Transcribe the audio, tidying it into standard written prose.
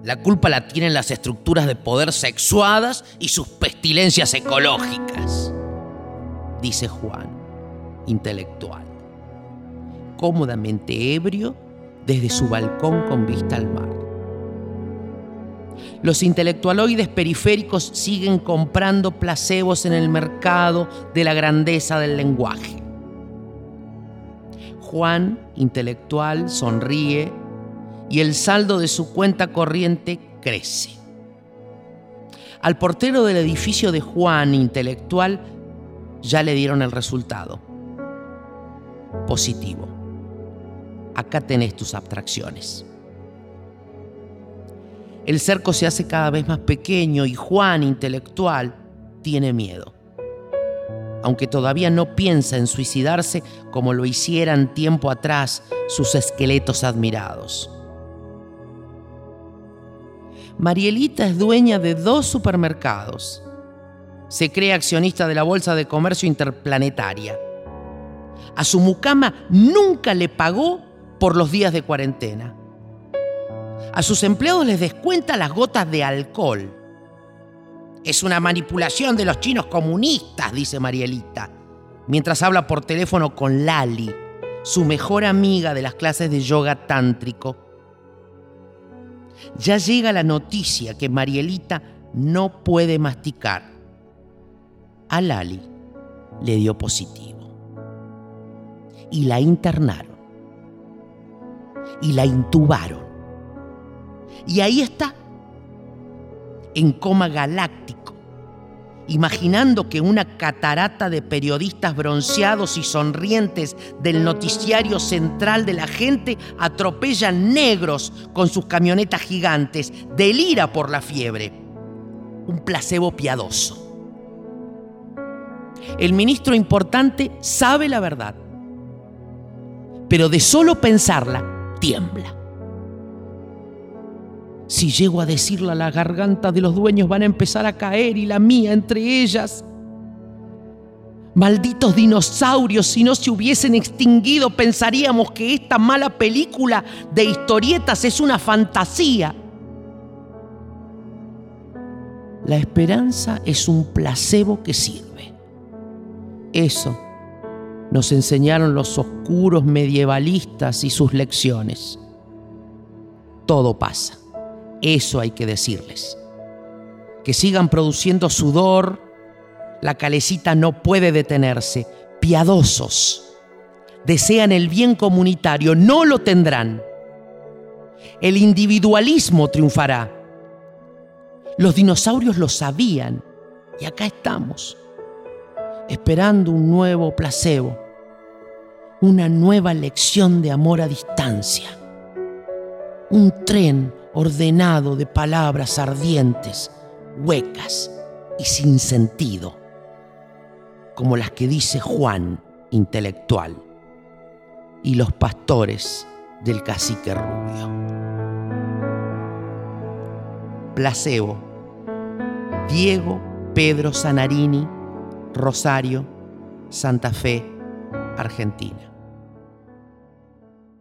La culpa la tienen las estructuras de poder sexuadas y sus pestilencias ecológicas, dice Juan, intelectual, cómodamente ebrio desde su balcón con vista al mar. Los intelectualoides periféricos siguen comprando placebos en el mercado de la grandeza del lenguaje. Juan, intelectual, sonríe y el saldo de su cuenta corriente crece. Al portero del edificio de Juan, intelectual, ya le dieron el resultado. Positivo. Acá tenés tus abstracciones. El cerco se hace cada vez más pequeño y Juan, intelectual, tiene miedo. Aunque todavía no piensa en suicidarse como lo hicieran tiempo atrás sus esqueletos admirados. Marielita es dueña de 2 supermercados. Se cree accionista de la Bolsa de Comercio Interplanetaria. A su mucama nunca le pagó por los días de cuarentena. A sus empleados les descuenta las gotas de alcohol. Es una manipulación de los chinos comunistas, dice Marielita, mientras habla por teléfono con Lali, su mejor amiga de las clases de yoga tántrico. Ya llega la noticia que Marielita no puede masticar. A Lali le dio positivo. Y la internaron. Y la intubaron. Y ahí está, en coma galáctico, imaginando que una catarata de periodistas bronceados y sonrientes del noticiario central de la gente atropellan negros con sus camionetas gigantes, delira por la fiebre. Un placebo piadoso. El ministro importante sabe la verdad, pero de solo pensarla, tiembla. Si llego a decirla, la garganta de los dueños van a empezar a caer y la mía entre ellas. Malditos dinosaurios, si no se hubiesen extinguido, pensaríamos que esta mala película de historietas es una fantasía. La esperanza es un placebo que sirve. Eso nos enseñaron los oscuros medievalistas y sus lecciones. Todo pasa. Eso hay que decirles. Que sigan produciendo sudor. La calecita no puede detenerse. Piadosos. Desean el bien comunitario. No lo tendrán. El individualismo triunfará. Los dinosaurios lo sabían. Y acá estamos. Esperando un nuevo placebo. Una nueva lección de amor a distancia. Un tren ordenado de palabras ardientes, huecas y sin sentido, como las que dice Juan, intelectual, y los pastores del cacique rubio. Placebo, Diego Pedro Zanarini, Rosario, Santa Fe, Argentina.